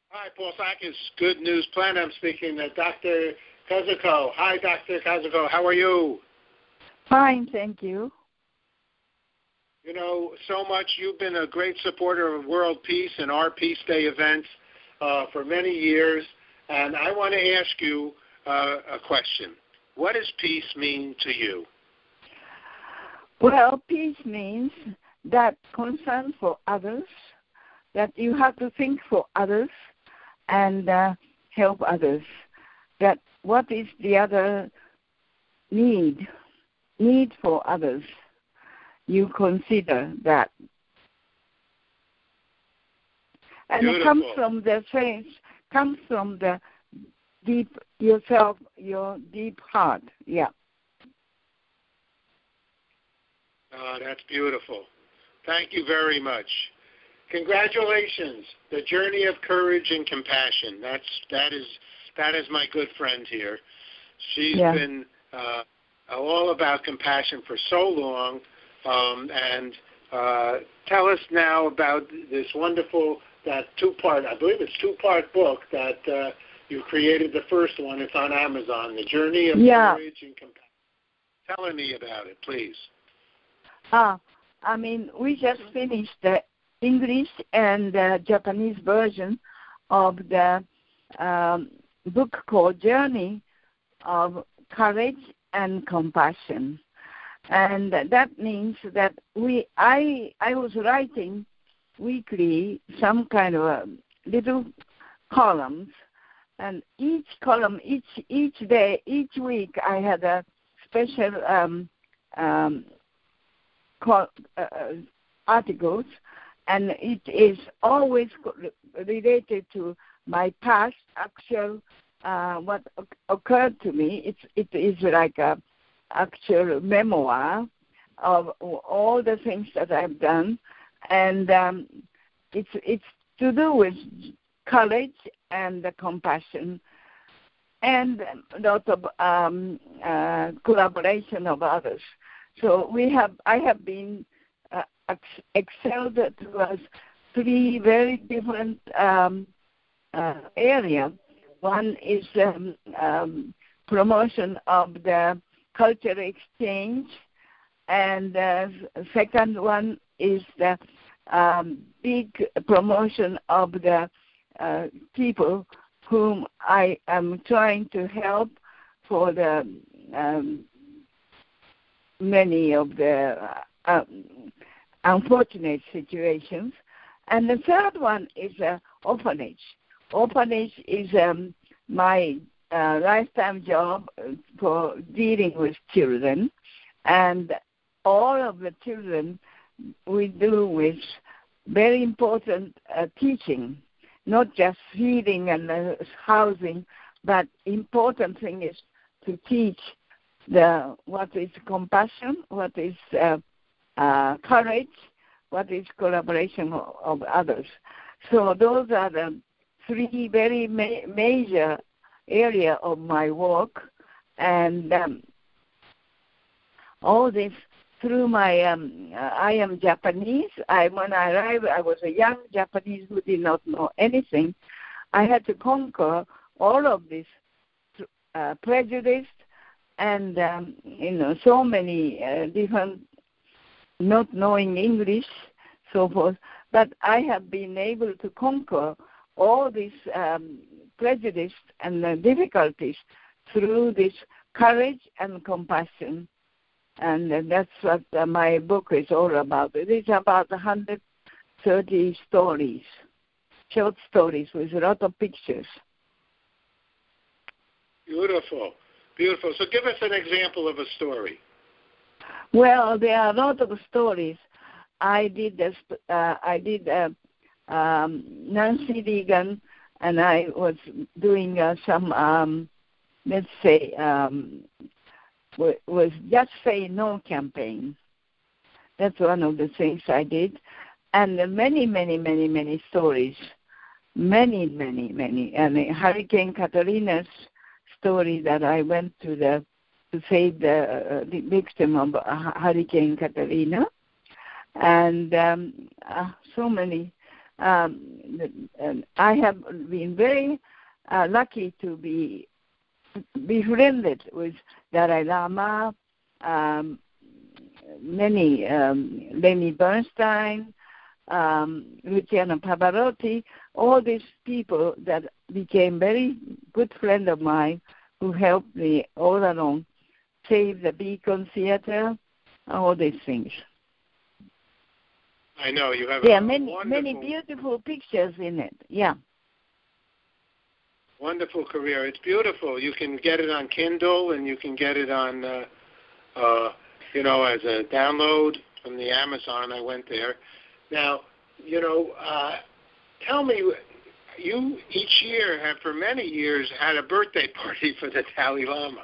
Hi, Paul Sackis, Good News Planet. I'm speaking to Dr. Kazuko. Hi, Dr. Kazuko. How are you? Fine, thank you. You know, so much. You've been a great supporter of world peace and our Peace Day events for many years. And I want to ask you a question. What does peace mean to you? Well, peace means that concern for others, that you have to think for others and help others. That what is the other need for others, you consider that. And Beautiful. it comes from the sense, comes from the deep yourself, your deep heart. Yeah. Oh, that's beautiful. Thank you very much. Congratulations. The journey of courage and compassion. That is my good friend here. She's been all about compassion for so long. And tell us now about this wonderful, that two-part, I believe it's two-part book that you created. The first one, it's on Amazon, The Journey of Courage and Compassion. Tell me about it, please. I mean, we just finished the English and Japanese version of the book called Journey of Courage and Compassion. And that means that I was writing weekly some kind of little columns, and each column, each day, each week, I had a special articles, and it is always related to my past, actual, what occurred to me. It is like a actual memoir of all the things that I've done, and it's to do with courage and compassion, and a lot of collaboration of others. So I have been excelled towards three very different areas. One is promotion of the cultural exchange, and the second one is the big promotion of the people whom I am trying to help for the many of the unfortunate situations. And the third one is orphanage. Orphanage is my lifetime job for dealing with children, and all of the children we do with very important teaching, not just feeding and housing, but important thing is to teach what is compassion, what is courage, what is collaboration of others. So those are the three very major area of my work, and all this through my I am Japanese. When I arrived, I was a young Japanese who did not know anything. I had to conquer all of this prejudice and so many different, not knowing English, so forth. But I have been able to conquer all this prejudice and difficulties through this courage and compassion. And that's what my book is all about. It is about 130 stories, short stories with a lot of pictures. Beautiful, beautiful. So give us an example of a story. Well, there are a lot of stories. I did Nancy Reagan, and I was doing some, let's say, was Just Say No campaign. That's one of the things I did. And many stories. Many. And Hurricane Katrina's story that I went to save the victim of Hurricane Katrina. And so many And I have been very lucky to be befriended with Dalai Lama, many Lenny Bernstein, Luciano Pavarotti, all these people that became very good friends of mine who helped me all along, Save the Beacon Theater, all these things. I know you have. There are many beautiful pictures in it. Yeah. Wonderful career. It's beautiful. You can get it on Kindle, and you can get it on, as a download from the Amazon. I went there. Now, tell me, you each year have for many years had a birthday party for the Dalai Lama.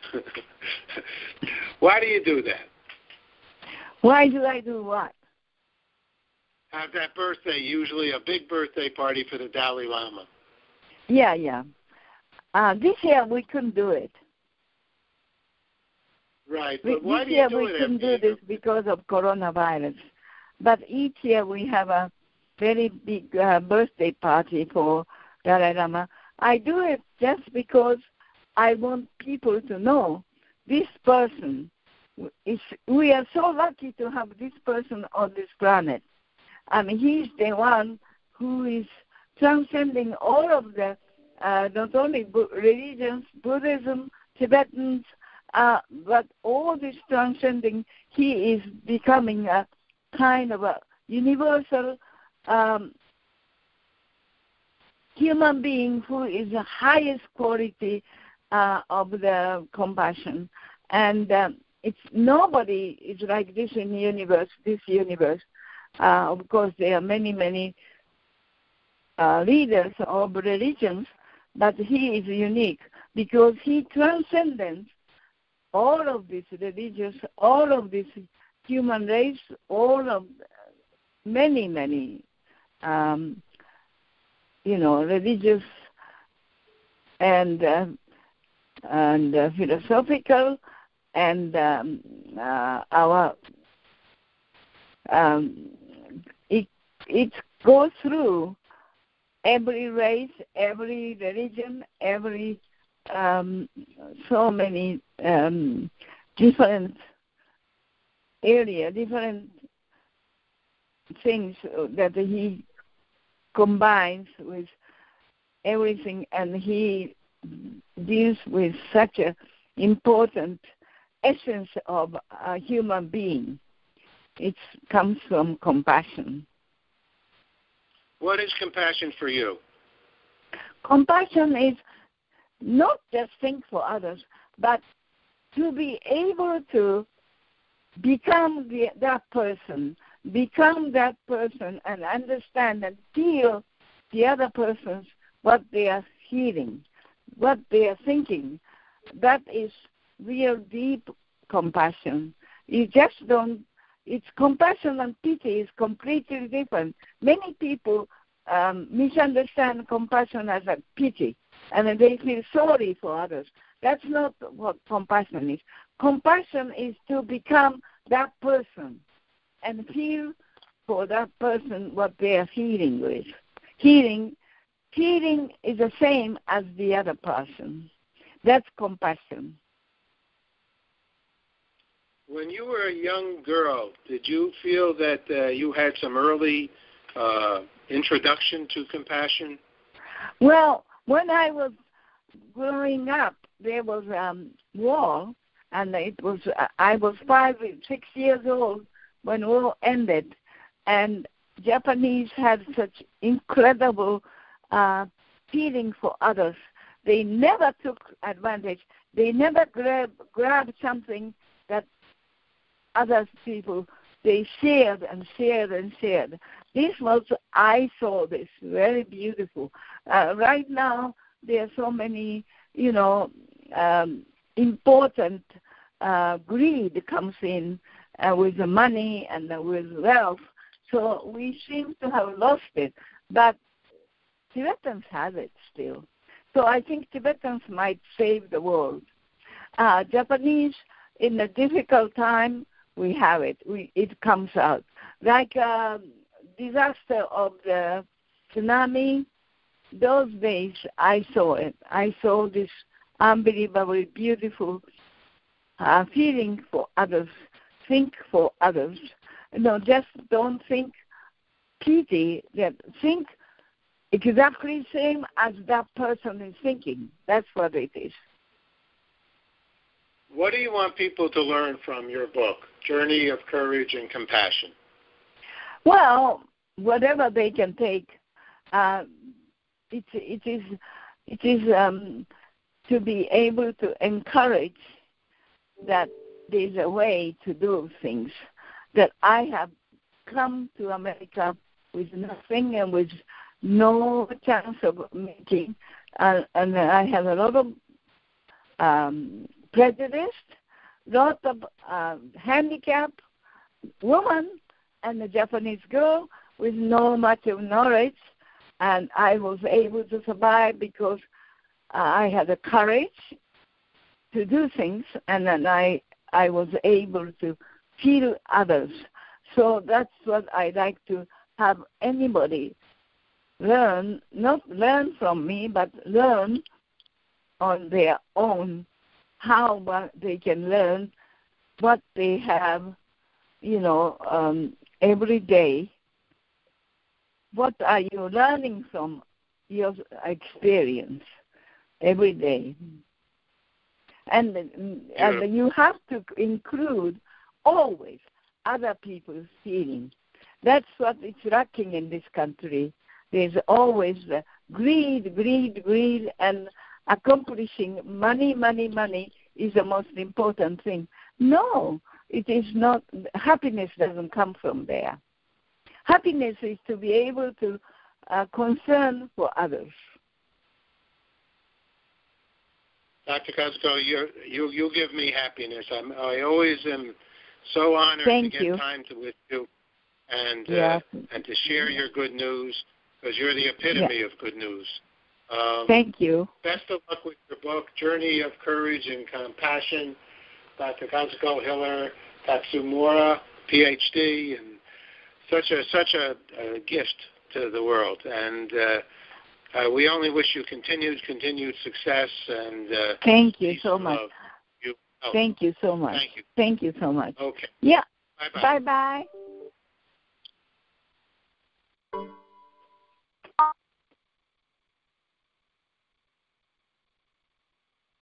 Why do you do that? Why do I do what? Have that birthday, usually a big birthday party for the Dalai Lama. Yeah. This year we couldn't do it. Right, but why this do year you do we it? couldn't do this because of coronavirus. But each year we have a very big birthday party for Dalai Lama. I do it just because I want people to know this person. We are so lucky to have this person on this planet. I mean, he's the one who is transcending all of the, not only religions, Buddhism, Tibetans, but all this transcending. He is becoming a kind of a universal human being who is the highest quality of the compassion. And it's nobody is like this in this universe. Of course, there are many leaders of religions, but he is unique because he transcends all of this religious, all of this human race, all of many religious and philosophical and our it goes through every race, every religion, every so many different area, different things that he combines with everything, and he deals with such an important essence of a human being. It comes from compassion. What is compassion for you? Compassion is not just think for others, but to be able to become that person and understand and feel the other person's what they are feeling, what they are thinking. That is real deep compassion. You just don't. It's compassion and pity is completely different. Many people misunderstand compassion as a pity, and they feel sorry for others. That's not what compassion is. Compassion is to become that person and feel for that person what they are feeling with. Feeling is the same as the other person. That's compassion. When you were a young girl, did you feel that you had some early introduction to compassion? Well, when I was growing up, there was war, and I was 6 years old when war ended, and Japanese had such incredible feeling for others. They never took advantage. They never grabbed something that other people, they shared and shared and shared. I saw this very beautiful. Right now, there are so many, important greed comes in with the money and with wealth. So we seem to have lost it. But Tibetans have it still. So I think Tibetans might save the world. Japanese, in a difficult time, we have it. It comes out. Like disaster of the tsunami, those days I saw it. I saw this unbelievably beautiful feeling for others. Think for others. Just don't think pity. Think exactly same as that person is thinking. That's what it is. What do you want people to learn from your book, Journey of Courage and Compassion? Well, whatever they can take, it is to be able to encourage that there's a way to do things. That I have come to America with nothing and with no chance of making, and I have a lot of prejudice, lot of handicapped woman and a Japanese girl with no much of knowledge, and I was able to survive because I had the courage to do things, and then I was able to feel others. So that's what I like to have anybody learn, not learn from me, but learn on their own how they can learn what they have, every day. What are you learning from your experience every day? And you have to include always other people's feelings. That's what is lacking in this country. There's always greed, and accomplishing money is the most important thing. No, it is not. Happiness doesn't come from there. Happiness is to be able to concern for others. Dr. Kazuko, you give me happiness. I always am so honored to get time with you and to share your good news, because you're the epitome of good news. Thank you. Best of luck with your book, Journey of Courage and Compassion. Dr. Kazuko Hiller Tatsumura, Ph.D., and such a gift to the world. And we only wish you continued success. And thank you so much. Thank you so much. Thank you so much. Thank you. Thank you so much. Okay. Yeah. Bye-bye. Bye-bye.